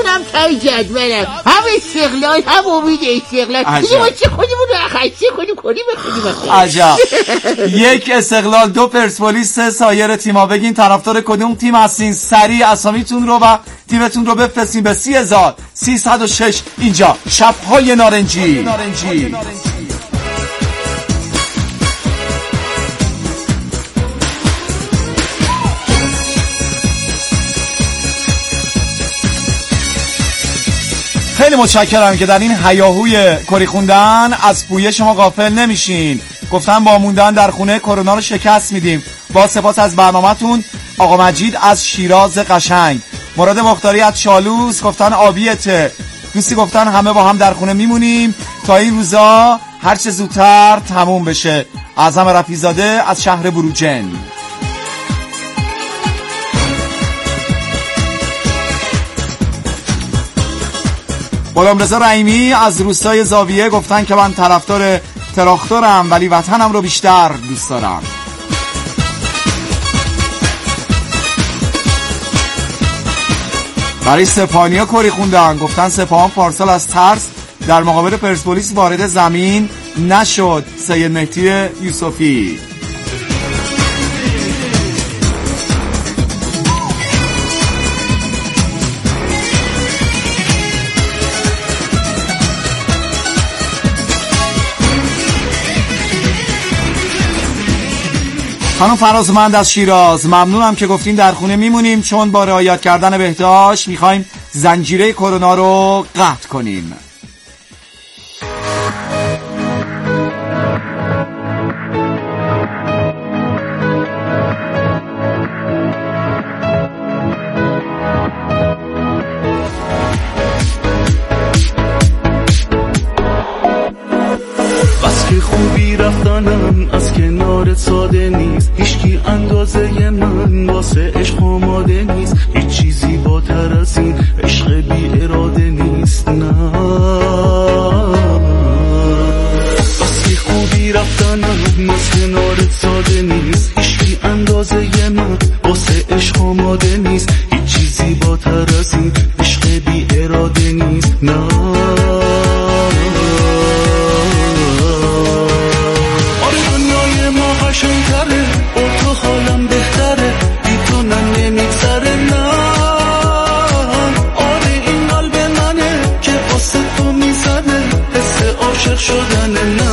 میدونم تای جدولم، هم استقلال هم امید استقلال. دیگه ما چه خودمون رو خسته کنیم بخونیم. عجب. 1 استقلال، 2 پرسپولیس، 3 سایر تیما. بگین طرفدار کدوم تیم هستین، سریع اسامیتون رو و تیمتون رو بفرستین به 30306. اینجا شب‌های نارنجی. خیلی متشکرم که در این هیاهوی کری خوندن از پویه شما غافل نمیشین. گفتن با موندن در خونه کرونا رو شکست میدیم. با سپاس از برنامه‌تون. آقا مجید از شیراز قشنگ. مراد مختاری از چالوس گفتن آبیته. دوستی گفتن همه با هم در خونه میمونیم تا این روزا هر چه زودتر تموم بشه. اعظم رفیزاده از شهر بروجن. غلامرضا رحیمی از روستای زاویه گفتن که من طرفدار تراکتورم ولی وطنم رو بیشتر دوست دارم. برای سپاهانیا کری خوندن گفتن سپاهان پارسال از ترس در مقابل پرسپولیس وارد زمین نشد. سید مهدی یوسفی. خانم فرازمند از شیراز، ممنونم که گفتین در خونه میمونیم چون با رعایت کردن بهداشت میخوایم زنجیره کرونا رو قطع کنیم. خوبی رفتنم از کنارت ساده نیست، هیچکی اندازه من واسه عشق آماده نیست، هیچ چیزی بالاتر از این عشق بی اراده نیست. نه واسه خوبی رفتنم از کنارت ساده نیست، هیچکی اندازه من واسه عشق آماده نیست، هیچ چیزی بالاتر از این عشق بی اراده نیست. نه قشنگ‌تره با تو حالم بهتره، بی تو نمیگذره. نه آره این قلب منه که واسه تو میزنه، حس عاشق شدنه. نه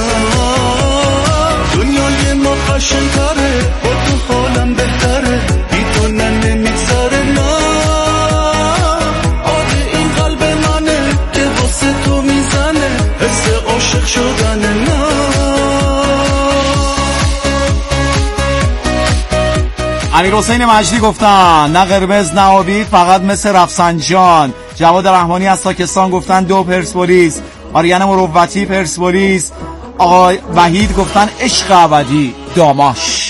دنیای ما قشنگ‌تره با تو حالم بهتره، بی تو نمیگذره. نه آره این قلب منه که واسه تو میزنه، حس عاشق شدنه. نه امیرحسین مجدی گفتن نه قرمز نه آبی، فقط مثل رفسنجان. جواد رحمانی از پاکستان گفتن 2 پرسپولیس. آریان مروتی پرسپولیس. آقا وحید گفتن عشق ابدی داماش.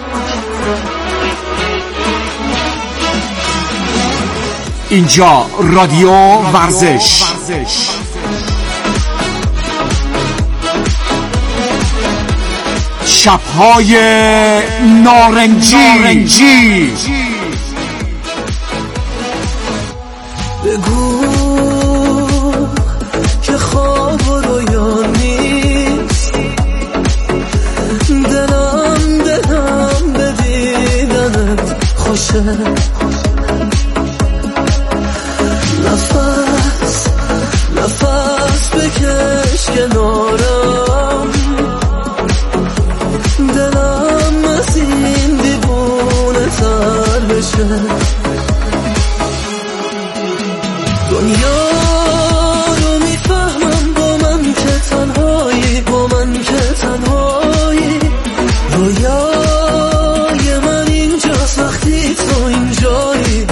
اینجا رادیو ورزش. شب‌های نارنجی. بگو که خواب و رویا نیست، دلم به دیدنت خوشه. نفس بکش کنارم، دلم از این دیوونه تر بشه. دنیا رو میفهمم با من که تنهایی، رویای من اینجاست وقتی تو اینجایی،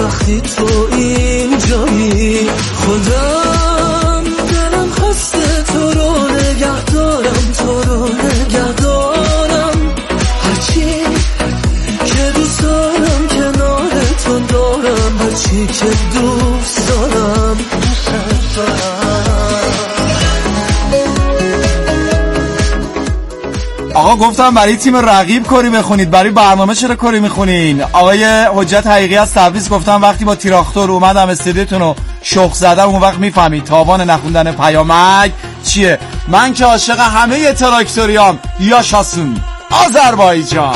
خودم دلم خسته تو رو نگه دارم، هرچی که دوست دارم کنارتون دارم، هرچی که دوست دارم. آقا گفتم برای تیم رقیب کری بخونید، برای برنامه چرا کری میخونین؟ آقای حجت حقیقی از تبریز گفتن وقتی با تراکتور اومدم استودیوتون رو شخ زدم اون وقت میفهمید تاوان نخوندن پیامک چیه. من که عاشق همه تراکتوریام. یاشاسون آذربایجان.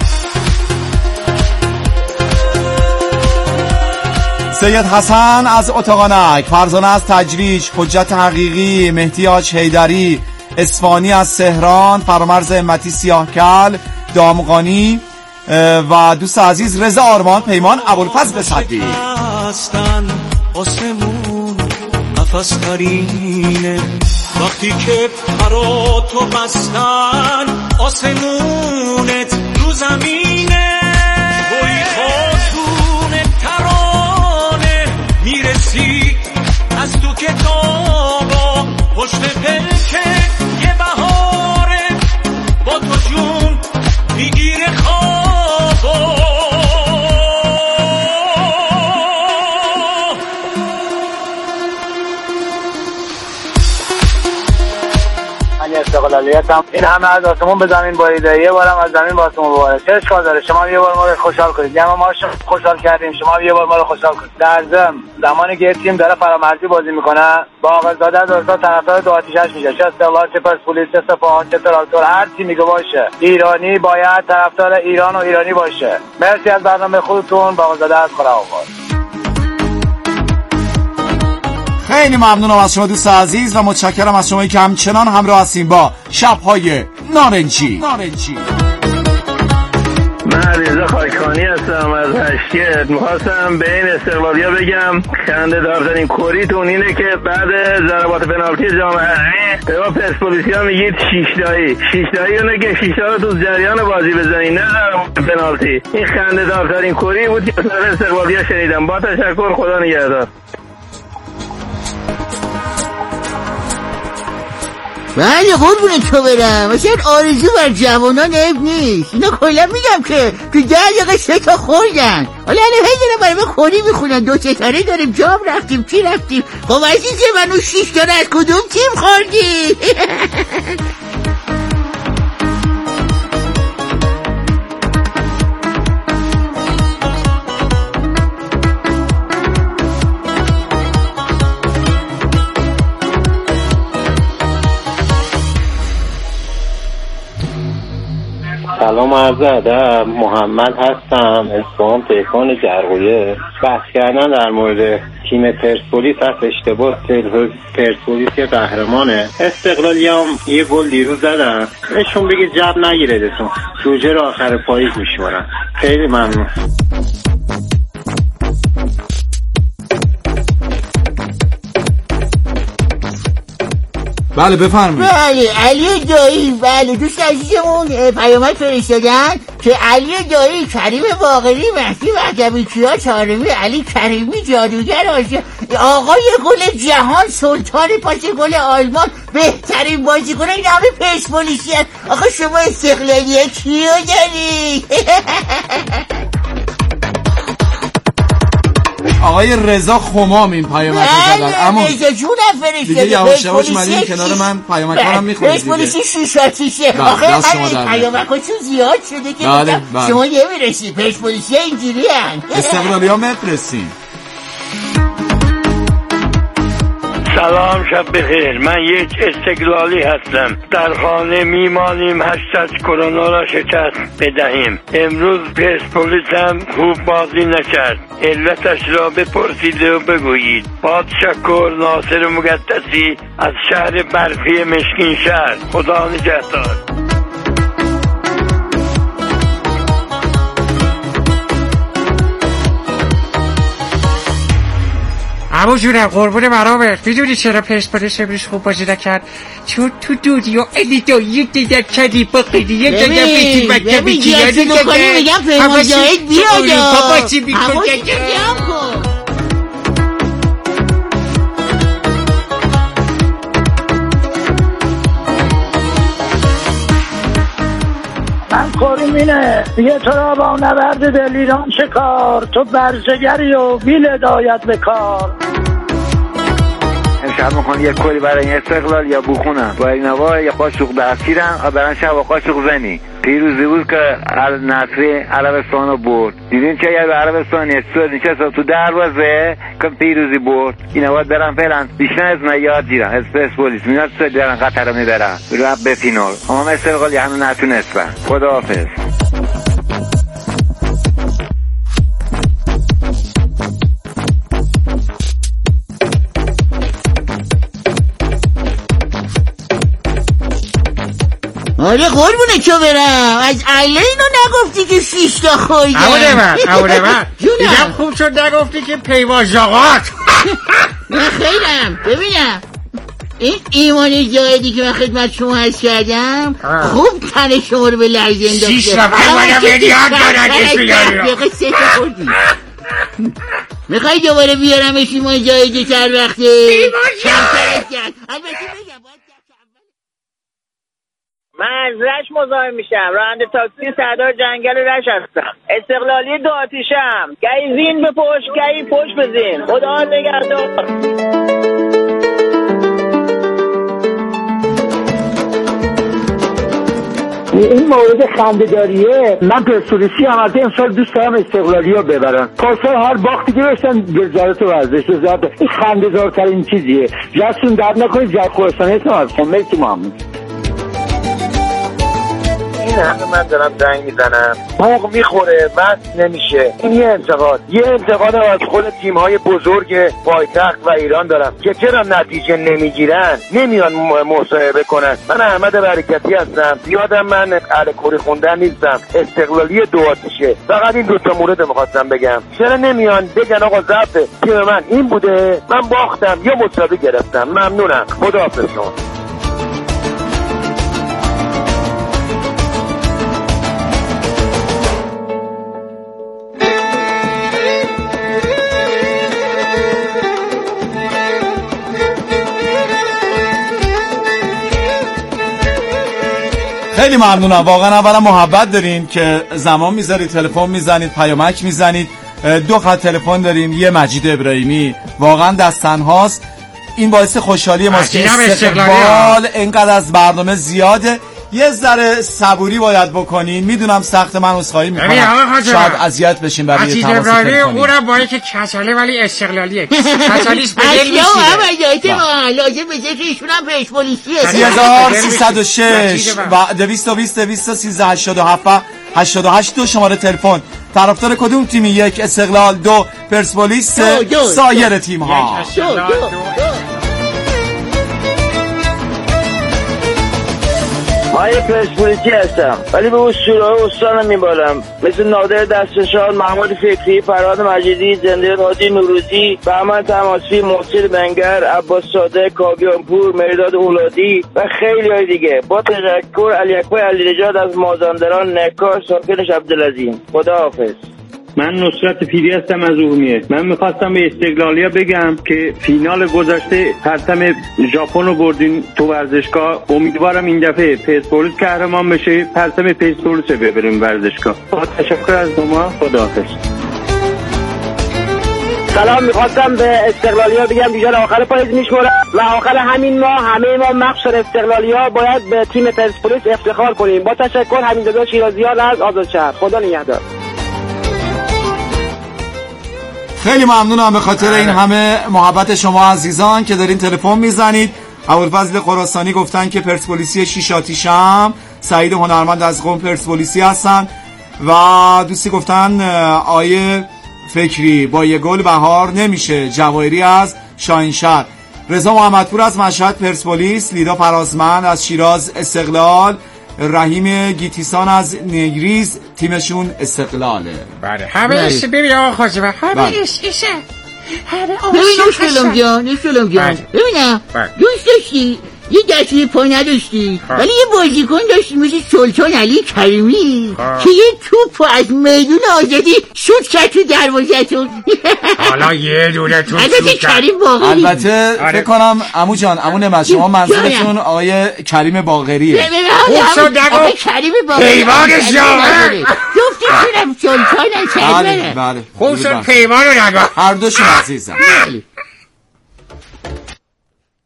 سید حسن از اتاقانک، فرزانه از تجریش، حجت حقیقی، مهدی حاج حیدری، اصفهانی از تهران، فرامرز همتی سیاهکل، دامغانی و دوست عزیز رضا آرمان پیمان ابوالفضل صدی. آسمون قفس ترینه وقتی که پراتو بستن آسمونت رو زمینه توی خاتون ترانه میرسی از تو کتابا پشت پلکه یه بهاره با تو جون میگیره خوابا. استقلالیتم این همه از آسمون به زمین باریده، یه بارم از زمین به آسمون بباره. چه اشکال داره؟ شما یه بار ما رو خوشحال کنید، ما رو خوشحال کردیم، شما یه بار ما رو خوشحال کنید. در ضمن زمانی که تیم داره فرامرزی بازی میکنه با آقازاده از استاد طرفدار دو آتیشش میشه، چه استقلال چه پرسپولیس چه سپاهان چه تراکتور، هر تیمی که باشه ایرانی باید طرفدار ایران و ایرانی باشه. مرسی از برنامه خودتون. با آقازاده از خرابات. خیلی ممنونم از شما دوست عزیز و متشکرم از شمایی که همچنان همراه هستین با شب‌های نارنجی. من علیرضا خاکانی هستم از هشکت. میخواستم به این استقلالیا بگم خنده دارترین کوریتون اینه که بعد ضربات پنالتی جام حذفی به ما پرسپولیسیا میگید شیشتایی اونه که شیشتا رو تو جریان بازی بزنید نه ضربات پنالتی. این خنده دارترین کوری بود که از استقلالیا شنیدم. با تشکر، خدا نگهدار. بله قربون تو برم، مثلا آرزو بر جوانان عیب نیست. اینا کلا میگم که تو 10 دقیقه 3 تا خوردن. حالا هی دارم برای من خوری میخونن 2 ستاره داریم، جام رفتیم چی رفتیم. خب عزیز منو 6 تا از کدوم تیم خوردی؟ سلام عرض ادب، محمد هستم، اصفهان پیکان جرقویه. بحث کردن در مورد تیم پرسپولیس از اشتباه. پرسپولیس که قهرمانه، استقلالی هم یه گل دیروز زدن، بهشون بگید جب نگیره دستون، جوجه رو آخر پاییز میشمارن. خیلی ممنون. بله بفرمایید. بله علی دایی، بله دوست عزیزمون پیامک فرستادن که علی دایی، کریم باقری، مهدی وحدوی کیا، چهارمی علی کریمی، جادوگر آقای گل جهان، سلطان پاس گل آلمان، بهترین بازیکن این همه پرسپولیسی هست. آقا شما استقلالیه کیو داری؟ آقای رضا خمام این پیامک رو زدن. اما رضا جونم فرشته دیگه یواش یواش مدین کنار من پیامک هارم میخورید دیگه. پرسپولیسی شیشه. آخه همین پیامکاتون زیاد شده که بله. شما نمیرسی. پرسپولیسی اینجوری هن. استقلالی ها مفرستین. سلام، شب بخیر. من یک استقلالی هستم. در خانه میمانیم هشتاد کرونا را شکست بدهیم. امروز پرسپولیس هم خوب بازی نکرد، علتش را بپرسید و بگویید. با تشکر، ناصر مقدسی از شهر برفی مشکین شهر. خدا نگهدار. عمو جونم قربون مرامت، میدونی چرا پرسپولیس امروز خوب بازی نکرد؟ چون تو دنیا علی دایی دیگر کردی با قیدیه دادم بیتی مکتبی کیانی داده میگم پیمان جاید بیاد باباچی میکنه من کاریم اینه دیگه تو را با نبرد دلیران چه کار، تو برزگری و بیل داید به کار. شب میخوان یه کلی برای این استقلال یا بخونن با این نوا یا قاشق دستگیرن و برن شب و قاشق زنی. پیروزی بود که نصری عربستان رو برد. دیدین چه یه عربستانی استود نشست تو دروازه که پیروزی برد. این نوا برن فعلا بیشتر از یاد گیرن از پرسپولیس میاد سه برن قطر رو میبرن رو به فینال. اما استقلال یعنی نتونستن. خداحافظ. آره قربونه چو برم از عله اینو نگفتی که 6 تا خویدم. اوله من دیدم خوب شد نگفتی که پیما جاغات. نه خیرم ببینم این ایمان جایدی که من خدمت شما عرض کردم خوب تن شما رو به لرزه انداخته. 6 نفر باید بیاد دارد میخوای دوباره بیارمش ایمان جایدی تر وقته البته بگم من از رش مزاحم میشم. راننده تاکسی سردار جنگل رش هستم. استقلالی دو آتیشم. گهی زین به پشت گهی پشت به زین. خدا نگهدار. این مورد خنده‌داریه. من پرسپولیسی هم از امسال دوست دارم استقلالی ها ببرن. پاسال هر باختی که بشتن وزارت ورزش این خنده‌دارترین چیزیه. جستون درد نکنید جد خورستانیتون از مرسی محمد. این همه من دارم زنگ میزنم بوق میخوره مست نمیشه. این یه انتقاد از خود تیم‌های بزرگ پایتخت و ایران دارم که چرا نتیجه نمیگیرن نمیان مصاحبه کنن. من احمد برکتی هستم. یادم من اهل کری خوندن نیستم. استقلالی دو آتیشه. فقط این دوتا مورد میخواستم بگم. چرا نمیان بگن آقا ضعف تیم من این بوده من باختم یا مساوی گرفتم. ممنونم. خداحافظ. خیلی ممنونم واقعا. اولا محبت دارین که زمان میذارید تلفن میزنید پیامک میزنید. 2 خط تلفن داریم. یه مجید ابراهیمی واقعا دستنهاست. این باعث خوشحالی ماست که استقبال اینقدر از برنامه زیاده. یه ذره صبوری باید بکنین. میدونم سخت من عذرخواهی میکنم شاید اذیت بشین برای تماس تلفنی. اونم با اینکه کچله ولی استقلالیه. کچلیش به دل میشینه. لازم به ذکر ایشون هم پرسپولیسیه. 3306 و 220 88 دو شماره تلفن. طرفدار کدوم تیمی؟ 1 استقلال، 2 پرسپولیس، سایر تیم ها. من یه پرسپولیسی هستم ولی به اسطوره‌های استانم میبالم مثل نادر دستشان، محمود فکری، فرهاد مجیدی، زنده هادی نوروزی، بهمن تماسبی، محسن بنگر، عباس صادق، کاویانپور، مرداد اولادی و خیلی های دیگه. با تشکر علی اکبر علیرضا از مازندران نکار ساکنش عبدالعظیم. خداحافظ. من نصرت پیری هستم از ارومیه. من میخواستم به استقلالیا بگم که فینال گذشته پرچم ژاپن رو بردین تو ورزشگاه. امیدوارم این دفعه پرسپولیس قهرمان بشه، پرچم پرسپولیس رو ببریم ورزشگاه. با تشکر از شما. خداحافظ. سلام. میخواستم به استقلالیا بگم دیگه آخر پاییز میشمرم و آخر همین ماه همه ما مخصوصا استقلالیا باید به تیم پرسپولیس افتخار کنیم. با تشکر. حمیدرضا شیرازیان از آزادشهر. خدا نگهدار. خیلی ممنونم به خاطر این همه محبت شما عزیزان که دارین تلفن میزنید. ابوالفضل خراسانی گفتن که پرسپولیسی 6 آتیشم. سعید هنرمند از قم پرسپولیسی هستن و دوستی گفتن آیه فکری با یه گل بهار نمیشه. جواهری از شاهینشهر، رضا محمدپور از مشهد پرسپولیس، لیدا فرازمند از شیراز استقلال، رحیم گیتیسان از نگریز تیمشون استقلاله. بله همه ایش ببین آقا خاجه همه ایشه همه ببینم شلوم جان ببینم دوست داشتی یه دستی پا نداشتی ولی یه بازیکن داشتی مثل سلطان علی کریمی که یه توپ از میدون آزادی شوت کرد تو دروازه‌تون. حالا یه دونه تو البته کریم باقری. البته فکر کنم عمو جان عمو نعمت شما منظورتون آقای کریم باقریه. خوب شد آقای کریم باقری پیمانش جاهر جفتشونم سلطان بله بله خوب شد پیمان رو نگاه هر دوشون عزیزم.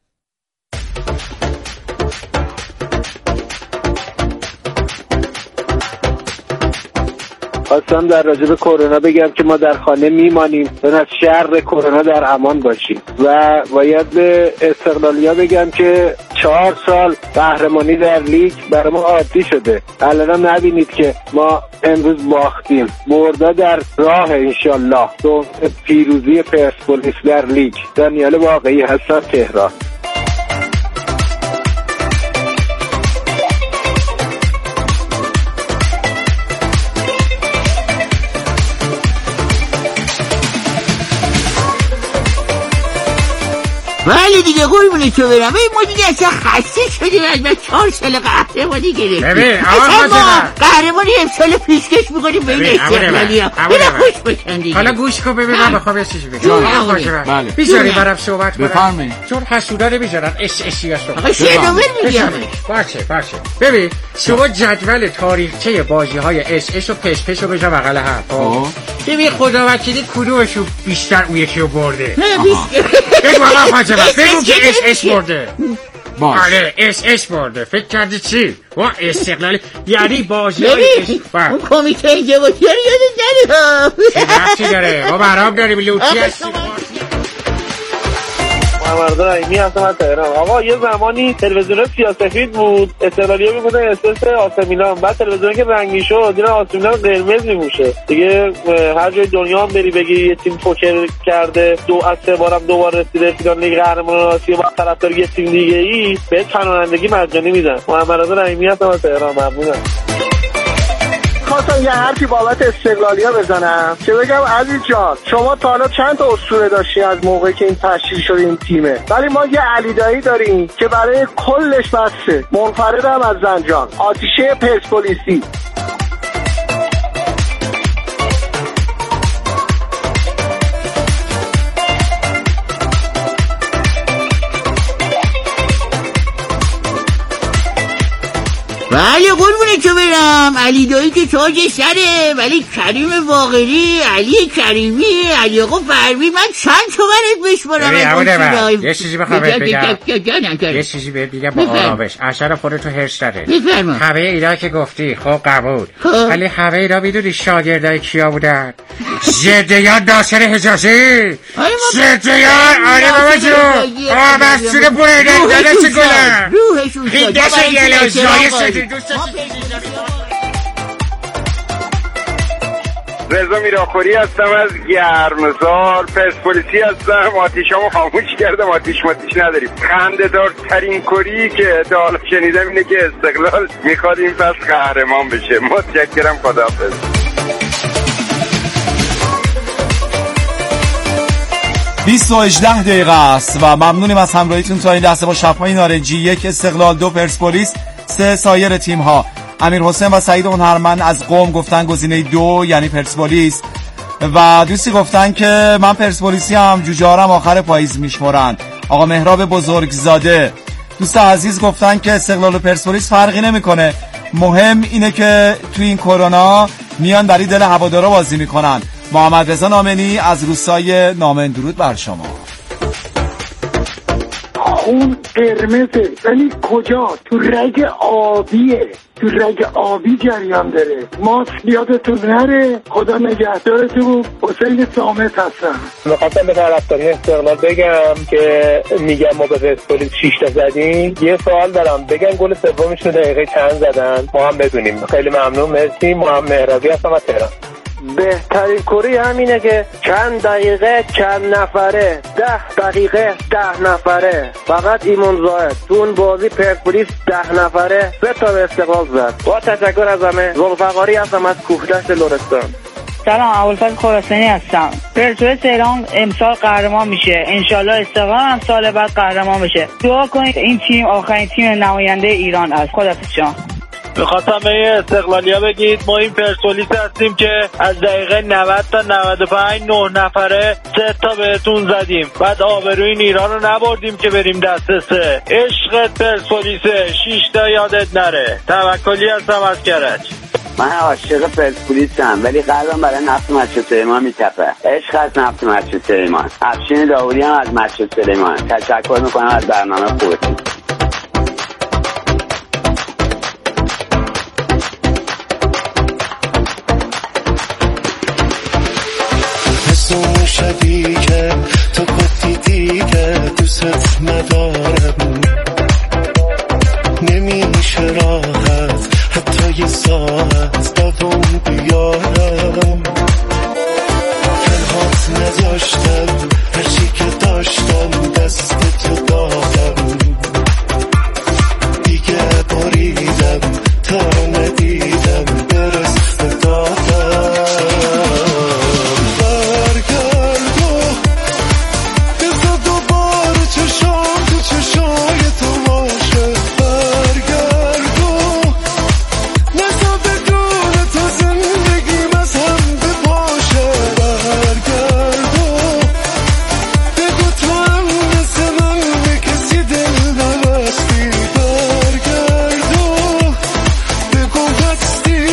خواستم در راجب کرونا بگم که ما در خانه میمانیم تا از شر کرونا در امان باشیم و باید به استقلالیا بگم که 4 سال قهرمانی در لیگ برای ما عادی شده. الان نبینید که ما امروز باختیم، بردا در راه انشالله تو پیروزی پرسپولیس در لیگ. دانیال واقعی هستم، تهران. ولی دیگه قربونه تو برم ما دیگه اصلا خسته شدیم از 4 سال قهرمانی گرفتیم. اصلا ما قهرمانی امسال پیشکش میکنیم به این استقلالی ها. بلا خوش بکن دیگه. حالا گوش کن ببین من بخوام یه چیزی بگم. بیزاری برم صحبت کنم چون حسودا رو بیزارن اسی هستم. آقا شنومر میگم باشه ببین شما جدول تاریخچه بازی های اس و پش رو بجا بغل هم. ببین خدا وکیلی کدومشون بیشتر اون یکی رو برده. بگو آقا بگو که اس برده. آره اس برده. فکر کردی چی؟ وا استقلالی یعنی بازی های اون کمیته اینجا بود یادت نری چی داره؟ ما برام داریم لوتی هستی محمد رحیمی هستم از تهران. آقا یه زمانی تلویزیون سیاه‌سفید بود، استقلالی‌ها میگفتن استقلال آسمیلان، بعد تلویزیونی که رنگی شد دیدن آسمیلان قرمز میموشه. دیگه هر جای دنیا هم بری بگی یه تیم پوکر کرده 2 از 3 بارم 2 بار رسیده فینال لیگ قهرمانان آسیا با طرفدار یه تیم دیگه ای به پناهندگی مجانی میدن. محمد رحیمی هستم از تهران. ممنونم. خواستم یه حرفی بابت استقلالیا بزنم که بگم عزیز جان شما تا حالا چند تا اسطوره داشتی از موقعی که این تشکیل شد این تیمه، ولی ما یه علیدایی داریم که برای کلش بسته، منفردم از زنجان، آتیشه پرسپولیسی. ولی قربونه تو برم علی دایی که تاج سره، ولی کریم باقری، علی کریمی، علی آقا فرمی من چند تومنت بشمارم. یه چیزی بخوام بگم، یه چیزی بگم با آرامش. اشعار خودتو هرس داره. همه اینا که گفتی خب قبول، ولی همه اینا میدونی شاگردای کیا بودن؟ ضدیان ناصر حجازی، ضدیان آره بابا جون مسئول بریدن دلش گلم روحشون خیدش یلوزای سدی رضا میراخوری هستم از گرمزار. پرسپولیسی هستم. آتیشامو خاموش کردم، آتیش نداریم. خنده‌دار ترین کری که تا حالا شنیدم اینه که استقلال میخواد این فصل قهرمان بشه. متشکرم، خداحافظ. 18 دقیقه است و ممنونیم از همراهیتون تا این لحظه با شب‌های نارنجی. 1 استقلال، 2 پرسپولیس، 3 سایر تیم‌ها. امیر حسین و سعید هنرمند از قم گفتن گزینه 2 یعنی پرسپولیس و دوستی گفتن که من پرسپولیسی هم جوجارم آخر پاییز میشمرن. آقا مهراب بزرگزاده. دوست عزیز گفتن که استقلال و پرسپولیس فرقی نمیکنه، مهم اینه که تو این کرونا میان برای دل هوادارا بازی میکنن. محمد رضا نامنی از روستای نامن، درود بر شما. خون قرمزه ولی کجا؟ تو رگ آبیه، تو رگ آبی جریان داره. ماسک یادتون نره. خدا نگهدارتون. حسین صامت هستم. میخواستم به طرفدارای استقلال بگم که میگم ما به پرسپولیس 6 تا زدیم. یه سوال دارم، بگم گل سومشون دقیقه چند زدن ما هم بدونیم. خیلی ممنون، مرسی. محمد مهرابی هستم از تهران. بهترین کری همینه که چند دقیقه چند نفره، 10 دقیقه 10 نفره. فقط ایمان زاهد تو اون بازی پرسپولیس 10 نفره 3 تا به استقلال زد. با تشکر از همه. ذوالفقاری هستم از کوهدشت لرستان. سلام، ابوالفضل خراسانی هستم. پرسپولیس ایران امسال قهرمان میشه، انشالله استقلال هم سال بعد قهرمان بشه. دعا کنید این تیم آخرین تیم نماینده ایران است. خداحافظ شما. میخواستم به استقلالیا بگید ما این پرسپولیس هستیم که از دقیقه 90 تا 95 9 نفره 3 تا بهتون زدیم، بعد آبروی ایران رو نبردیم که بریم دست 3. عشق پرسپولیسه، 6 تا یادت نره. توکلی هستم از کرج. من عاشق پرسپولیسم ولی قلبم برای نفت مسجد سلیمان میتپه. عشق از نفت مسجد سلیمان. افشین داوودی هم از مسجد سلیمان. تشکر میکنم از برنامه خوبتون. شبی که تو گفتی دیگه دوست ندارم نمیشه راحت حتی یه ساعت دوم بیارم پنهات نذاشتم هرچی که داشتم دست تو دادم دیگه بریدم تا ندیدم برس به دادم برگرد و بذار دوباره چشام تو چشای تو باشه برگرد و نذار بدون تو زندگیم از هم بپاشه برگرد و بگو تو هم مثل من به کسی دل نبستی برگرد و بگو بستی.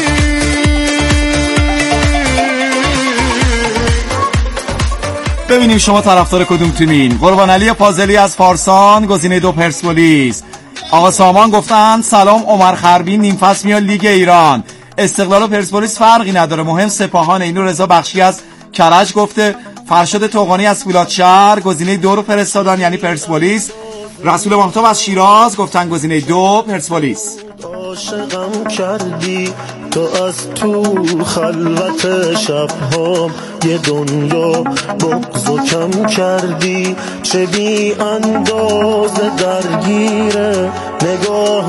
ببینیم شما طرفدار کدوم تیمین. قربان علی فاضلی از فارسان گزینه 2 پرسپولیس. آقا سامان گفتن سلام عمر خربین نیم فصل میاد لیگ ایران. استقلال و پرسپولیس فرقی نداره مهم سپاهان. اینو رضا بخشی از کرج گفته. فرشاد توقانی از فولادشهر گزینه 2 رو فرستادن یعنی پرسپولیس. رسول مهتاب از شیراز گفتن گزینه 2 پرسپولیس. عاشقم کردی تو از تو خلوت شبهام یه دنیا بغضو کم کردی چه بی اندازه درگیره نگاه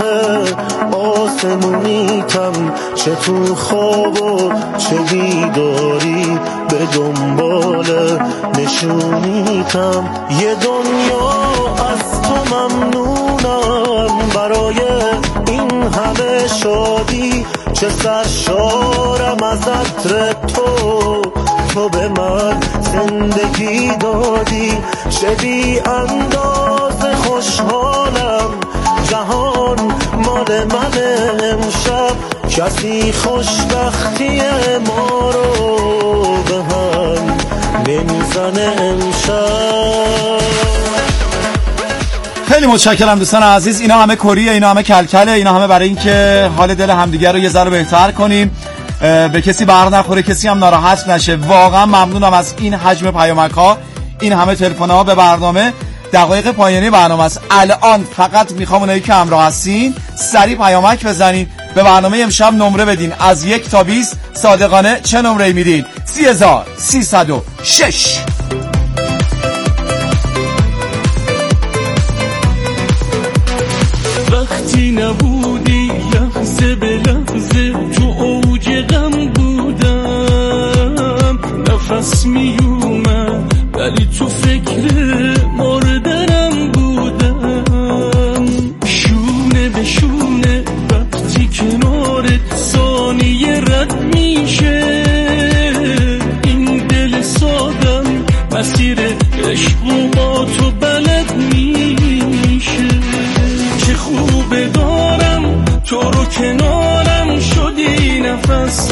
آسمونیتم چه تو خواب و چه بیداری به دنبال نشونیتم یه دنیا از تو ممنونم برای این همه شادی چه سرشارم از عطر تو به من زندگی دادی چه بی اندازه خوشحالم جهان مال من امشب کسی خوشبختی ما رو به هم نمیزنه امشب. خیلی متشکرم دوستان عزیز. اینا همه کریه، اینا همه کلکله، اینا همه برای اینکه حال دل همدیگه رو یه ذره بهتر کنیم، به کسی بر نخوره، کسی هم ناراحت نشه. واقعا ممنونم از این حجم پیامک‌ها، این همه تلفن‌ها به برنامه. دقایق پایانی برنامه است. الان فقط میخوام اونایی که همراه هستین سریع پیامک بزنین، به برنامه امشب نمره بدین از 1 تا 20 صادقانه چه نمره‌ای میدین؟ 30306. وقتی نبودی لحظه به لحظه تو اوج غم بودم نفس می اومد ولی تو فکر مردنم بودم شونه به شونه وقتی کنارت ثانیه رد میشه این دل سادم مسیر عشق و با تو بلد میشه چه خوبه دارم تو رو کنارم شدی نفس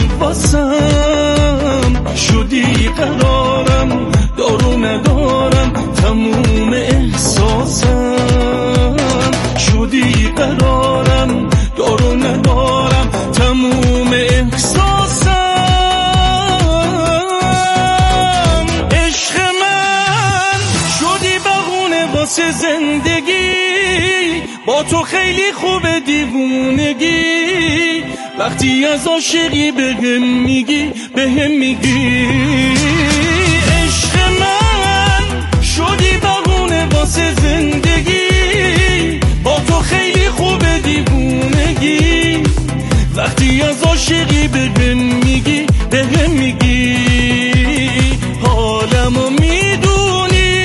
واسم شدی قرارم دارو ندارم تموم احساسم شدی قرارم دارو ندارم تموم احساسم عشق من شدی بهونه واسه زندگی با تو خیلی خوبه دیوونگی وقتی از عاشقی بهم میگی عشق من شدی بهونه واسه زندگی با تو خیلی خوبه دیوونگی وقتی از عاشقی بهم میگی حالمو میدونی.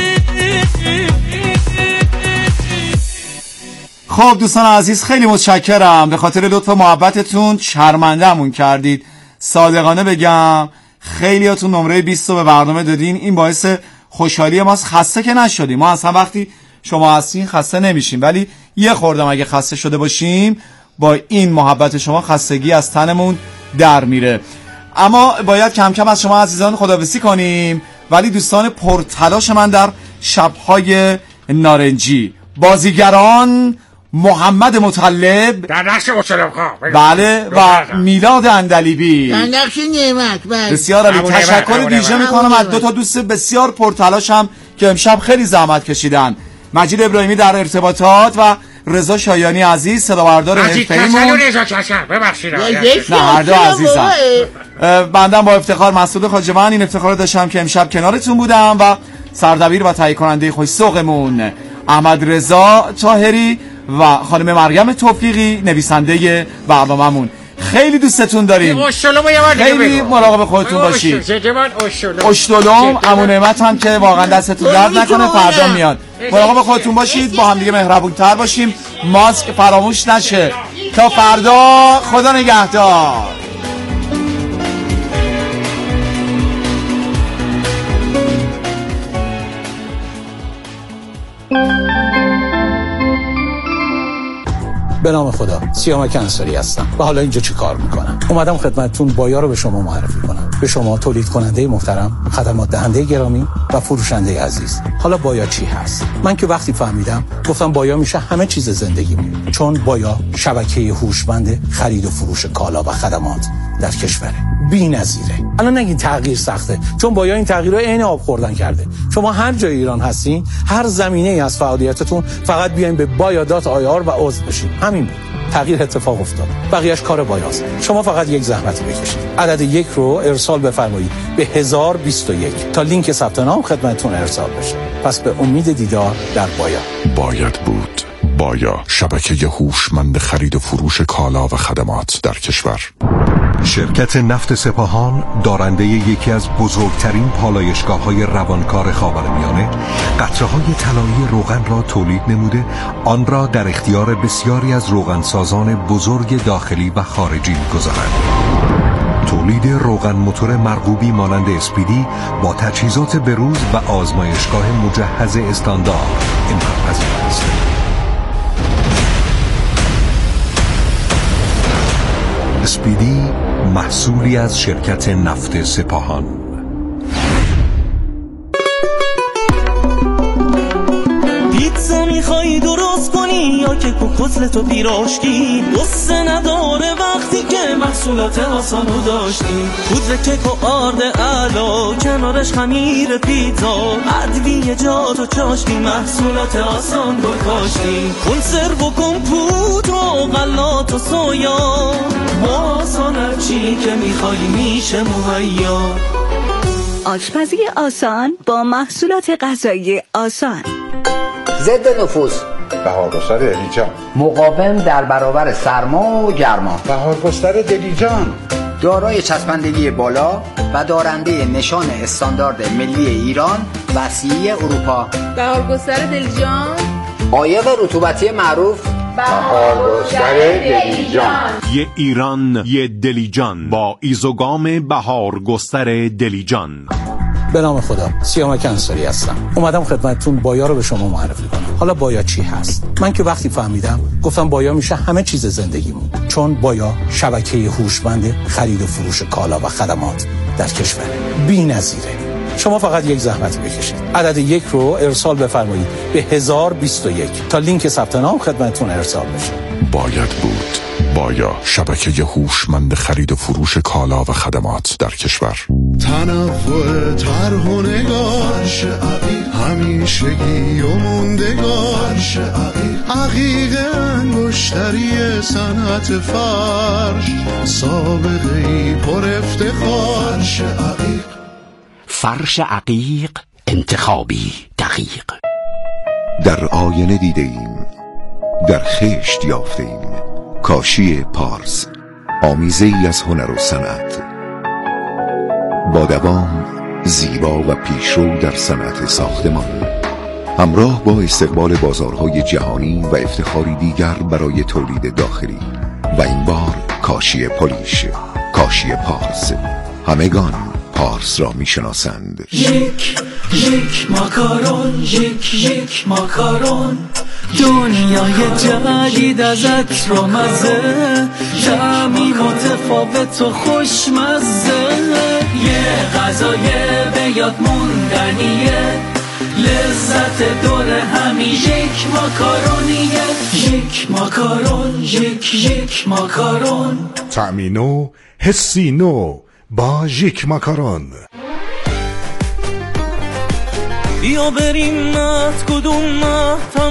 خب دوستان عزیز خیلی متشکرم به خاطر لطف و محبتتون، شرمنده‌مون کردید. صادقانه بگم خیلیاتون نمره 20 رو به برنامه دادین، این باعث خوشحالی ماست. خسته که نشدیم، ما اصلا وقتی شما هستین خسته نمیشیم، ولی یه خوردم اگه خسته شده باشیم با این محبت شما خستگی از تنمون در میره. اما باید کم کم از شما عزیزان خداحافظی کنیم، ولی دوستان پرتلاش من در شب‌های نارنجی، بازیگران محمد مطلب در نقش اسلام خان، بله، و میلاد اندلیبی در نقش نعمت. بسیار عالی. تشکر ویژه میکنم از دو تا دوست بسیار پرتلاشم که امشب خیلی زحمت کشیدن. مجید ابراهیمی در ارتباطات و رضا شایانی عزیز صدابردار حرفه‌ایمون. ببخشید نه هر دو عزیزم. بندم با افتخار مسعود خواجه‌من این افتخار رو داشتم که امشب کنارتون بودم و سردبیر و تهیه کننده خوش ذوقمون احمد رضا طاهری و خانم مریم توفیقی نویسنده برنامه‌مون. خیلی دوستتون داریم. خیلی مراقب خودتون باشید. اشتلوم عمو نعمت هم که واقعا دستتون درد نکنه، فردا میاد. مراقب خودتون باشید، با هم دیگه مهربون‌تر باشیم، ماسک فراموش نشه. تا فردا، خدا نگهدار. به نام خدا، سیامک انصاری هستم و حالا اینجا چی کار میکنم؟ اومدم خدمتتون بایا رو به شما معرفی کنم. به شما تولید کننده محترم، خدمات دهنده گرامی و فروشنده عزیز. حالا بایا چی هست؟ من که وقتی فهمیدم گفتم بایا میشه همه چیز زندگیمون، چون بایا شبکه هوشمند خرید و فروش کالا و خدمات در کشوره. بی‌نظیره. الان نگین تغییر سخته، چون بایا این تغییر رو عین آب خوردن کرده. شما هر جای ایران هستین، هر زمینه‌ای از فعالیتتون، فقط بیاین به baya.ir و عضو بشین. همین بود. تغییر اتفاق افتاد. بقیه‌اش کار بایاست. شما فقط یک زحمت بکشید. عدد 1 رو ارسال بفرمایید به 1021 تا لینک ثبت نام خدمتتون ارسال بشه. پس به امید دیدار در بایا. باید بود. بایا، شبکه هوشمند خرید و فروش کالا و خدمات در کشور. شرکت نفت سپاهان، دارنده یکی از بزرگترین پالایشگاه‌های روانکار خاورمیانه، قطره‌های طلایی روغن را تولید نموده، آن را در اختیار بسیاری از روغنسازان بزرگ داخلی و خارجی می‌گذارد. تولید روغن موتور مرغوبی مانند اسپیدی با تجهیزات بروز و آزمایشگاه مجهز استاندارد امکان‌پذیر است. اسپیدی، محصولی از شرکت نفت سپاهان. پیتزا میخوای درست کنی یا که کوکتلت و پیراشکی؟ قصه نداره وقتی که محصولات آسانو داشتی. پودر کیک و آرد اعلا، کنارش خمیر پیتزا، ادویجات و چاشنی، محصولات آسان گل کاشتی. کنسرو و کمپوت و غلات و سویا، با آسان هرچی که میخوای میشه مهیا. آشپزی آسان با محصولات غذایی آسان. ضد نفوذ، بهارگستر دلیجان، مقاوم در برابر سرما و گرما. بهارگستر دلیجان، دارای چسبندگی بالا و دارنده نشان استاندارد ملی ایران و CE اروپا. بهارگستر دلیجان، عایق رطوبتی معروف بهارگستر دلیجان. یه ایران یه دلیجان با ایزوگام بهارگستر دلیجان. به نام خدا، سیامک انصاری هستم. اومدم خدمتتون بایا رو به شما معرفی کنم. حالا بایا چی هست؟ من که وقتی فهمیدم گفتم بایا میشه همه چیز زندگیمون، چون بایا شبکه هوشمند خرید و فروش کالا و خدمات در کشوره. بی‌نظیره. شما فقط یک زحمت بکشید. عدد 1 رو ارسال بفرمایید به 1021 تا لینک ثبت نام خدمتتون ارسال بشه. باید بود. بایا، شبکه هوشمند خرید و فروش کالا و خدمات در کشور. تنوع طرح و نگار، همیشگی و موندگار، عقیق انگشتری صنعت فرش، سابقه‌ای پر افتخار. فرش عقیق، انتخابی دقیق. در آینه دیده ایم، در خشت یافته ایم. کاشی پارس، آمیزه ای از هنر و صنعت، با دوام زیبا و پیشرو در صنعت ساختمان، همراه با استقبال بازارهای جهانی و افتخاری دیگر برای تولید داخلی. و این بار کاشی پولیش، کاشی پارس. همگان پارس را میشناسند. یک ماکارون، یک ماکارون، دنیای جدید ازت رو مزه، طعمی متفاوت و خوشمزه، یه غذای به یاد موندنیه، لذت دور همین یک ماکارونیه. یک ماکارون، یک ماکارون. طعمی نو، حسی نو با ژیک ماکارون. بیا بریم مت کدوم مت